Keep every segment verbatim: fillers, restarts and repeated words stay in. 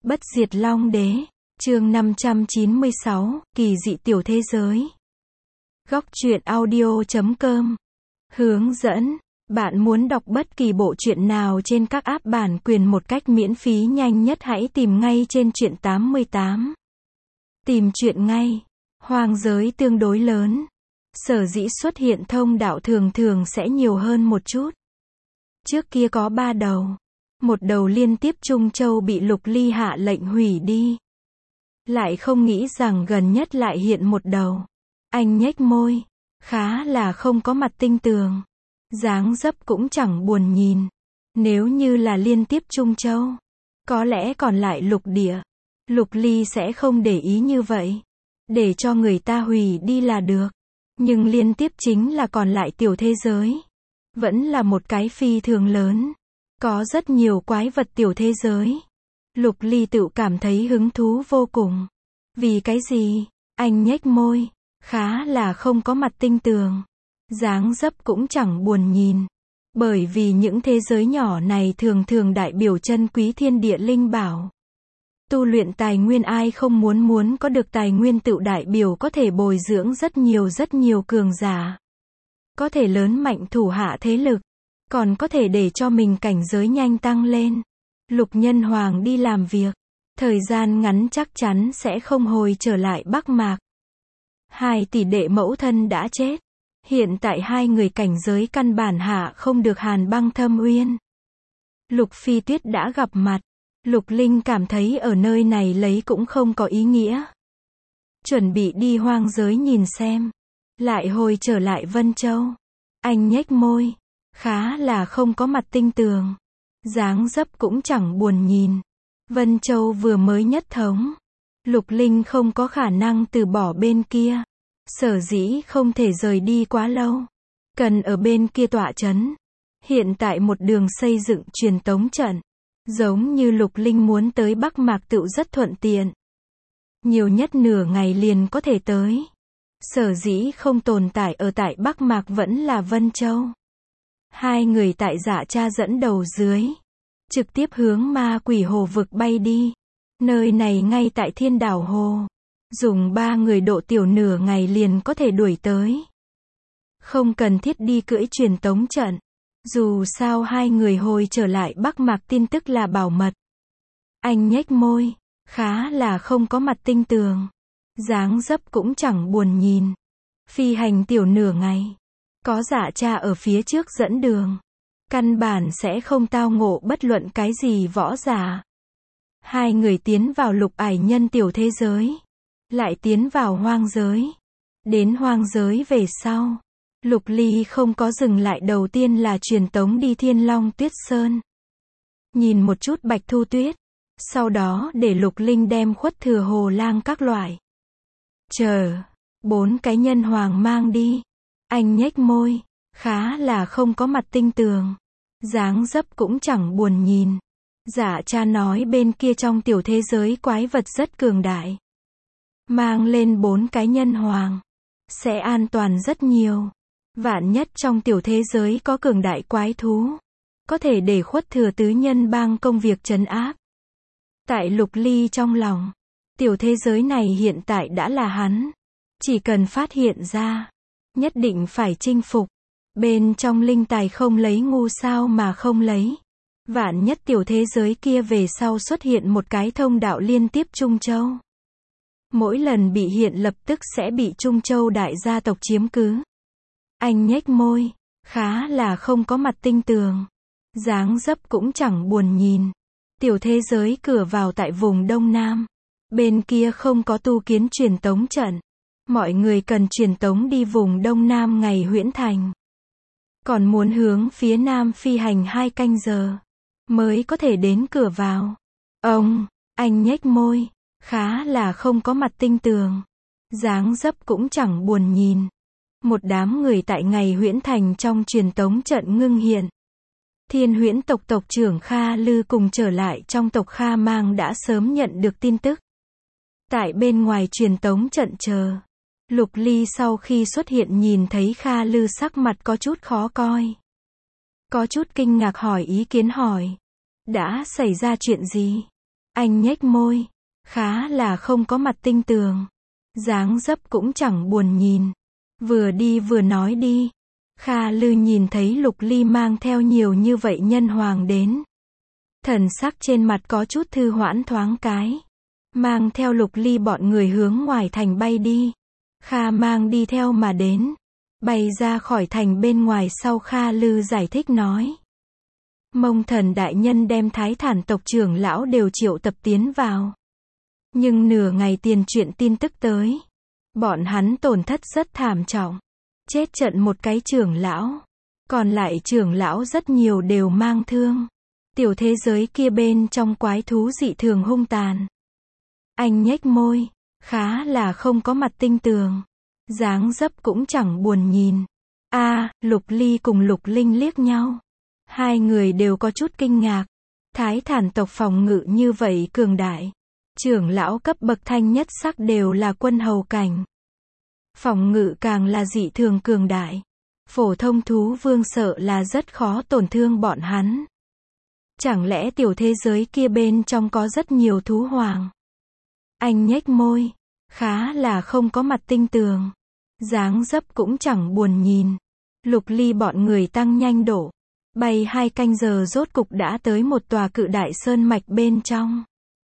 Bất diệt Long Đế, chương năm trăm chín mươi sáu, kỳ dị tiểu thế giới. Góc truyện audio chấm com. Hướng dẫn, bạn muốn đọc bất kỳ bộ truyện nào trên các app bản quyền một cách miễn phí nhanh nhất hãy tìm ngay trên truyện tám mươi tám. Tìm truyện ngay. Hoang giới tương đối lớn. Sở dĩ xuất hiện thông đạo thường thường sẽ nhiều hơn một chút. Trước kia có ba đầu. Một đầu liên tiếp Trung Châu bị Lục Ly hạ lệnh hủy đi. Lại không nghĩ rằng gần nhất lại hiện một đầu. Anh nhếch môi. Khá là không có mặt tinh tường. Dáng dấp cũng chẳng buồn nhìn. Nếu như là liên tiếp Trung Châu, có lẽ còn lại lục địa. Lục Ly sẽ không để ý như vậy. Để cho người ta hủy đi là được. Nhưng liên tiếp chính là còn lại tiểu thế giới. Vẫn là một cái phi thường lớn. Có rất nhiều quái vật tiểu thế giới. Lục Ly tự cảm thấy hứng thú vô cùng. Vì cái gì? Anh nhếch môi. Khá là không có mặt tinh tường. Dáng dấp cũng chẳng buồn nhìn. Bởi vì những thế giới nhỏ này thường thường đại biểu chân quý thiên địa linh bảo. Tu luyện tài nguyên ai không muốn muốn có được tài nguyên tự đại biểu có thể bồi dưỡng rất nhiều rất nhiều cường giả. Có thể lớn mạnh thủ hạ thế lực. Còn có thể để cho mình cảnh giới nhanh tăng lên. Lục Nhân Hoàng đi làm việc. Thời gian ngắn chắc chắn sẽ không hồi trở lại Bắc Mạc. Hai tỷ đệ mẫu thân đã chết. Hiện tại hai người cảnh giới căn bản hạ không được Hàn Băng Thâm Uyên. Lục Phi Tuyết đã gặp mặt. Lục Linh cảm thấy ở nơi này lấy cũng không có ý nghĩa. Chuẩn bị đi hoang giới nhìn xem. Lại hồi trở lại Vân Châu. Anh nhếch môi. Khá là không có mặt tinh tường. Dáng dấp cũng chẳng buồn nhìn. Vân Châu vừa mới nhất thống. Lục Linh không có khả năng từ bỏ bên kia. Sở dĩ không thể rời đi quá lâu. Cần ở bên kia tọa chấn. Hiện tại một đường xây dựng truyền tống trận. Giống như Lục Linh muốn tới Bắc Mạc Tựu rất thuận tiện. Nhiều nhất nửa ngày liền có thể tới. Sở dĩ không tồn tại ở tại Bắc Mạc vẫn là Vân Châu. Hai người tại Dạ Cha dẫn đầu dưới. Trực tiếp hướng Ma Quỷ Hồ vực bay đi. Nơi này ngay tại Thiên Đảo Hồ. Dùng ba người độ tiểu nửa ngày liền có thể đuổi tới. Không cần thiết đi cưỡi truyền tống trận. Dù sao hai người hồi trở lại Bắc Mạc tin tức là bảo mật. Anh nhếch môi. Khá là không có mặt tinh tường. Dáng dấp cũng chẳng buồn nhìn. Phi hành tiểu nửa ngày. Có Dạ Cha ở phía trước dẫn đường. Căn bản sẽ không tao ngộ bất luận cái gì võ giả. Hai người tiến vào lục ải nhân tiểu thế giới. Lại tiến vào hoang giới. Đến hoang giới về sau. Lục Ly không có dừng lại, đầu tiên là truyền tống đi Thiên Long Tuyết Sơn. Nhìn một chút Bạch Thu Tuyết. Sau đó để Lục Linh đem Khuất Thừa Hồ Lang các loại. Chờ. Bốn cái nhân hoàng mang đi. Anh nhếch môi. Khá là không có mặt tinh tường. Dáng dấp cũng chẳng buồn nhìn. Dạ Cha nói bên kia trong tiểu thế giới quái vật rất cường đại. Mang lên bốn cái nhân hoàng. Sẽ an toàn rất nhiều. Vạn nhất trong tiểu thế giới có cường đại quái thú. Có thể để Khuất Thừa tứ nhân bang công việc trấn áp. Tại Lục Ly trong lòng. Tiểu thế giới này hiện tại đã là hắn. Chỉ cần phát hiện ra. Nhất định phải chinh phục. Bên trong linh tài không lấy ngu sao mà không lấy. Vạn nhất tiểu thế giới kia về sau xuất hiện một cái thông đạo liên tiếp Trung Châu. Mỗi lần bị hiện lập tức sẽ bị Trung Châu đại gia tộc chiếm cứ. Anh nhếch môi. Khá là không có mặt tinh tường. Dáng dấp cũng chẳng buồn nhìn. Tiểu thế giới cửa vào tại vùng Đông Nam. Bên kia không có tu kiến truyền tống trận. Mọi người cần truyền tống đi vùng Đông Nam ngày Huyễn Thành. Còn muốn hướng phía Nam phi hành hai canh giờ. Mới có thể đến cửa vào. Ông, anh nhếch môi. Khá là không có mặt tinh tường. Dáng dấp cũng chẳng buồn nhìn. Một đám người tại ngày Huyễn Thành trong truyền tống trận ngưng hiện. Thiên Huyễn tộc tộc trưởng Kha Lư cùng trở lại trong tộc Kha Mang đã sớm nhận được tin tức. Tại bên ngoài truyền tống trận chờ. Lục Ly sau khi xuất hiện nhìn thấy Kha Lư sắc mặt có chút khó coi. Có chút kinh ngạc hỏi ý kiến hỏi. Đã xảy ra chuyện gì? Anh nhếch môi, khá là không có mặt tinh tường. Dáng dấp cũng chẳng buồn nhìn. Vừa đi vừa nói đi. Kha Lư nhìn thấy Lục Ly mang theo nhiều như vậy nhân hoàng đến. Thần sắc trên mặt có chút thư hoãn thoáng cái. Mang theo Lục Ly bọn người hướng ngoài thành bay đi. Kha mang đi theo mà đến. Bay ra khỏi thành bên ngoài sau Kha Lư giải thích nói. Mông Thần đại nhân đem Thái Thản tộc trưởng lão đều triệu tập tiến vào. Nhưng nửa ngày tiền chuyện tin tức tới. Bọn hắn tổn thất rất thảm trọng. Chết trận một cái trưởng lão. Còn lại trưởng lão rất nhiều đều mang thương. Tiểu thế giới kia bên trong quái thú dị thường hung tàn. Anh nhếch môi, khá là không có mặt tinh tường. Dáng dấp cũng chẳng buồn nhìn. A, à, Lục Ly cùng Lục Linh liếc nhau. Hai người đều có chút kinh ngạc. Thái Thản tộc phòng ngự như vậy cường đại. Trưởng lão cấp bậc thanh nhất sắc đều là quân hầu cảnh. Phòng ngự càng là dị thường cường đại. Phổ thông thú vương sợ là rất khó tổn thương bọn hắn. Chẳng lẽ tiểu thế giới kia bên trong có rất nhiều thú hoàng? Anh nhếch môi, khá là không có mặt tinh tường. Dáng dấp cũng chẳng buồn nhìn. Lục Ly bọn người tăng nhanh độ. Bay hai canh giờ rốt cục đã tới một tòa cự đại sơn mạch bên trong.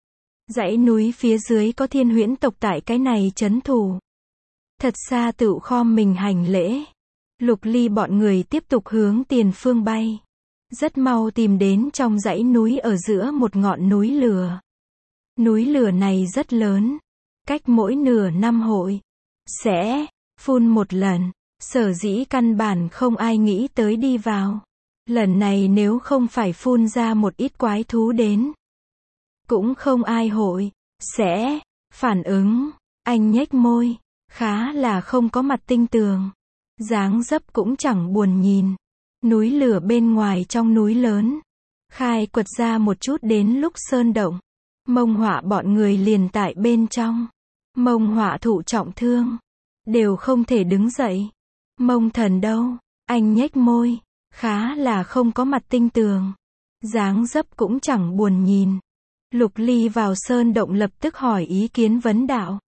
Dãy núi phía dưới có Thiên Huyễn tộc tại cái này trấn thủ. Thật xa tựu khom mình hành lễ. Lục Ly bọn người tiếp tục hướng tiền phương bay. Rất mau tìm đến trong dãy núi ở giữa một ngọn núi lửa. Núi lửa này rất lớn. Cách mỗi nửa năm hội. Sẽ phun một lần. Sở dĩ căn bản không ai nghĩ tới đi vào. Lần này nếu không phải phun ra một ít quái thú đến. Cũng không ai hội. Sẽ phản ứng. Anh nhếch môi. Khá là không có mặt tinh tường. Dáng dấp cũng chẳng buồn nhìn. Núi lửa bên ngoài trong núi lớn. Khai quật ra một chút đến lúc sơn động. Mông Họa bọn người liền tại bên trong. Mông Họa thụ trọng thương. Đều không thể đứng dậy. Mông Thần đâu? Anh nhếch môi. Khá là không có mặt tinh tường. Dáng dấp cũng chẳng buồn nhìn. Lục Ly vào sơn động lập tức hỏi ý kiến vấn đạo.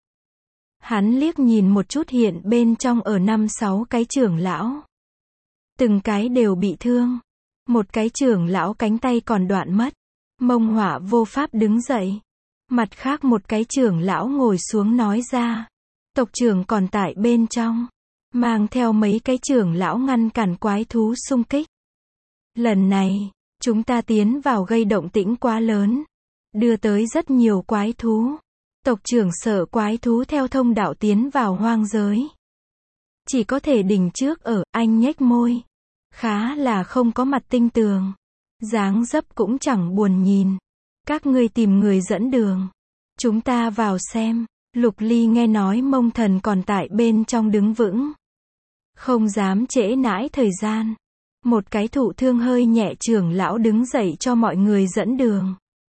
Hắn liếc nhìn một chút hiện bên trong ở năm sáu cái trưởng lão. Từng cái đều bị thương. Một cái trưởng lão cánh tay còn đoạn mất. Mông Họa vô pháp đứng dậy. Mặt khác một cái trưởng lão ngồi xuống nói ra. Tộc trưởng còn tại bên trong. Mang theo mấy cái trưởng lão ngăn cản quái thú xung kích. Lần này, chúng ta tiến vào gây động tĩnh quá lớn. Đưa tới rất nhiều quái thú. Tộc trưởng sợ quái thú theo thông đạo tiến vào hoang giới. Chỉ có thể đỉnh trước ở, anh nhếch môi. Khá là không có mặt tinh tường. Dáng dấp cũng chẳng buồn nhìn. Các ngươi tìm người dẫn đường. Chúng ta vào xem. Lục Ly nghe nói Mông Thần còn tại bên trong đứng vững. Không dám trễ nãi thời gian. Một cái thụ thương hơi nhẹ trưởng lão đứng dậy cho mọi người dẫn đường.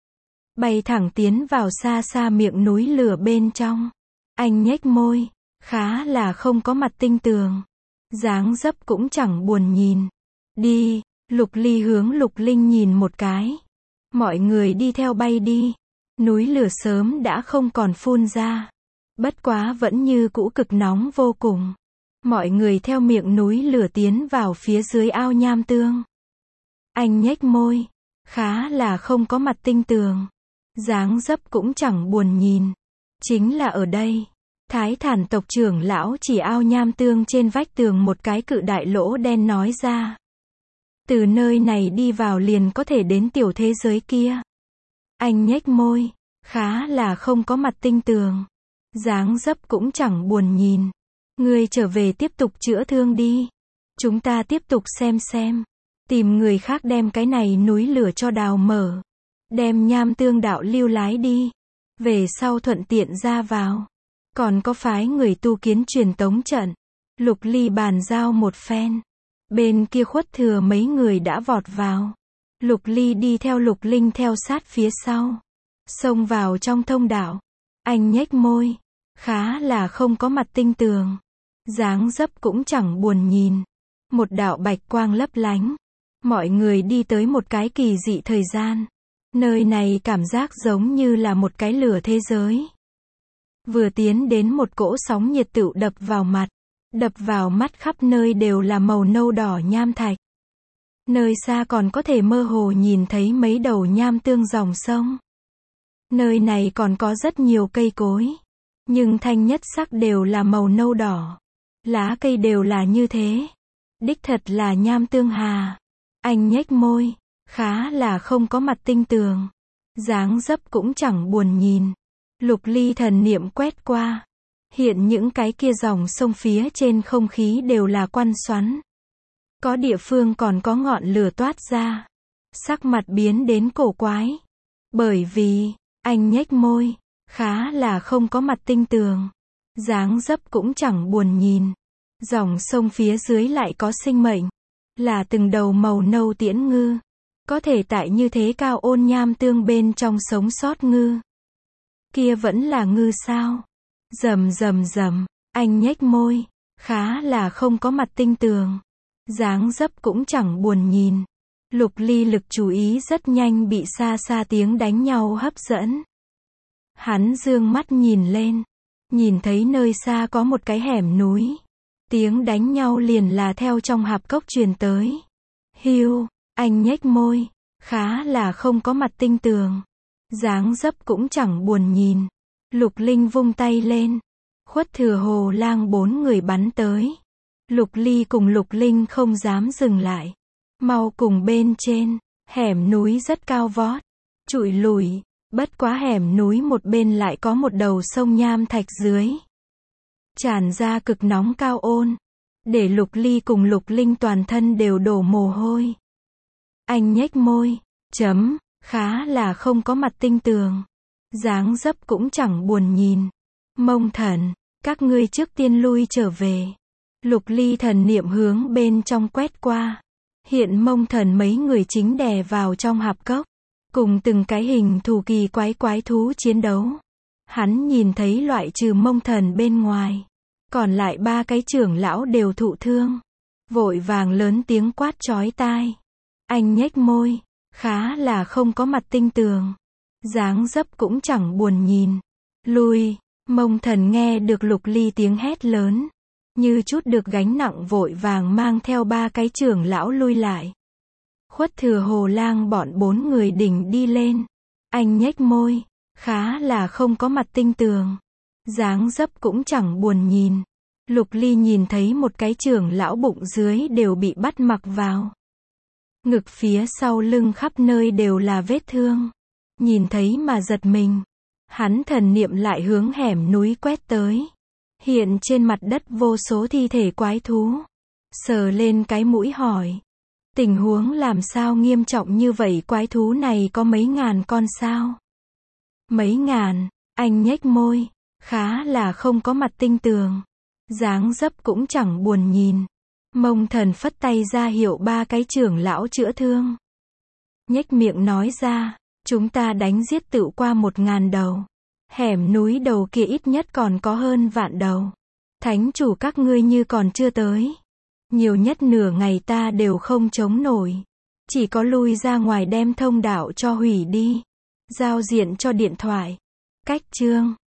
Bay thẳng tiến vào xa xa miệng núi lửa bên trong. Anh nhếch môi. Khá là không có mặt tinh tường. Dáng dấp cũng chẳng buồn nhìn. Đi. Lục Ly hướng Lục Linh nhìn một cái. Mọi người đi theo bay đi. Núi lửa sớm đã không còn phun ra. Bất quá vẫn như cũ cực nóng vô cùng. Mọi người theo miệng núi lửa tiến vào phía dưới ao nham tương. Anh nhếch môi. Khá là không có mặt tinh tường. Dáng dấp cũng chẳng buồn nhìn. Chính là ở đây. Thái Thản tộc trưởng lão chỉ ao nham tương trên vách tường một cái cự đại lỗ đen nói ra. Từ nơi này đi vào liền có thể đến tiểu thế giới kia. Anh nhếch môi. Khá là không có mặt tinh tường. Dáng dấp cũng chẳng buồn nhìn. Ngươi trở về tiếp tục chữa thương đi. Chúng ta tiếp tục xem xem. Tìm người khác đem cái này núi lửa cho đào mở. Đem nham tương đạo lưu lái đi. Về sau thuận tiện ra vào. Còn có phái người tu kiến truyền tống trận. Lục Ly bàn giao một phen. Bên kia Khuất Thừa mấy người đã vọt vào. Lục Ly đi theo Lục Linh theo sát phía sau. Xông vào trong thông đạo. Anh nhếch môi. Khá là không có mặt tinh tường. Dáng dấp cũng chẳng buồn nhìn. Một đạo bạch quang lấp lánh. Mọi người đi tới một cái kỳ dị thời gian. Nơi này cảm giác giống như là một cái lửa thế giới. Vừa tiến đến một cỗ sóng nhiệt tựu đập vào mặt. Đập vào mắt khắp nơi đều là màu nâu đỏ nham thạch. Nơi xa còn có thể mơ hồ nhìn thấy mấy đầu nham tương dòng sông. Nơi này còn có rất nhiều cây cối. Nhưng thanh nhất sắc đều là màu nâu đỏ. Lá cây đều là như thế. Đích thật là nham tương hà. Anh nhếch môi. Khá là không có mặt tinh tường. Dáng dấp cũng chẳng buồn nhìn. Lục Ly thần niệm quét qua. Hiện những cái kia dòng sông phía trên không khí đều là quăn xoắn. Có địa phương còn có ngọn lửa toát ra. Sắc mặt biến đến cổ quái. Bởi vì, anh nhếch môi. Khá là không có mặt tinh tường. Dáng dấp cũng chẳng buồn nhìn. Dòng sông phía dưới lại có sinh mệnh. Là từng đầu màu nâu tiễn ngư. Có thể tại như thế cao ôn nham tương bên trong sống sót ngư. Kia vẫn là ngư sao? Rầm rầm rầm, anh nhếch môi. Khá là không có mặt tinh tường. Dáng dấp cũng chẳng buồn nhìn. Lục Ly lực chú ý rất nhanh bị xa xa tiếng đánh nhau hấp dẫn. Hắn dương mắt nhìn lên. Nhìn thấy nơi xa có một cái hẻm núi. Tiếng đánh nhau liền là theo trong hạp cốc truyền tới. Hiu, anh nhếch môi. Khá là không có mặt tinh tường. Dáng dấp cũng chẳng buồn nhìn. Lục Linh vung tay lên. Khuất Thừa Hồ Lang bốn người bắn tới. Lục Ly cùng Lục Linh không dám dừng lại. Mau cùng bên trên. Hẻm núi rất cao vót. Trụi lùi. Bất quá hẻm núi một bên lại có một đầu sông nham thạch dưới. Tràn ra cực nóng cao ôn. Để Lục Ly cùng Lục Linh toàn thân đều đổ mồ hôi. Anh nhếch môi. Chấm. Khá là không có mặt tinh tường. Dáng dấp cũng chẳng buồn nhìn. Mông Thần. Các ngươi trước tiên lui trở về. Lục Ly thần niệm hướng bên trong quét qua. Hiện Mông Thần mấy người chính đè vào trong hạp cốc. Cùng từng cái hình thù kỳ quái quái thú chiến đấu. Hắn nhìn thấy loại trừ Mông Thần bên ngoài. Còn lại ba cái trưởng lão đều thụ thương. Vội vàng lớn tiếng quát chói tai. Anh nhếch môi. Khá là không có mặt tinh tường. Dáng dấp cũng chẳng buồn nhìn. Lui. Mông Thần nghe được Lục Ly tiếng hét lớn. Như chút được gánh nặng vội vàng mang theo ba cái trưởng lão lui lại. Khuất Thừa Hồ Lang bọn bốn người đỉnh đi lên. Anh nhếch môi. Khá là không có mặt tinh tường. Dáng dấp cũng chẳng buồn nhìn. Lục Ly nhìn thấy một cái trưởng lão bụng dưới đều bị bắt mặc vào. Ngực phía sau lưng khắp nơi đều là vết thương. Nhìn thấy mà giật mình. Hắn thần niệm lại hướng hẻm núi quét tới. Hiện trên mặt đất vô số thi thể quái thú. Sờ lên cái mũi hỏi. Tình huống làm sao nghiêm trọng như vậy, quái thú này có mấy ngàn con sao? Mấy ngàn, anh nhếch môi. Khá là không có mặt tinh tường. Dáng dấp cũng chẳng buồn nhìn. Mông Thần phất tay ra hiệu ba cái trưởng lão chữa thương. Nhếch miệng nói ra. Chúng ta đánh giết tựu qua một ngàn đầu. Hẻm núi đầu kia ít nhất còn có hơn vạn đầu. Thánh chủ các ngươi như còn chưa tới. Nhiều nhất nửa ngày ta đều không chống nổi. Chỉ có lui ra ngoài đem thông đạo cho hủy đi. Giao diện cho điện thoại. Cách chương.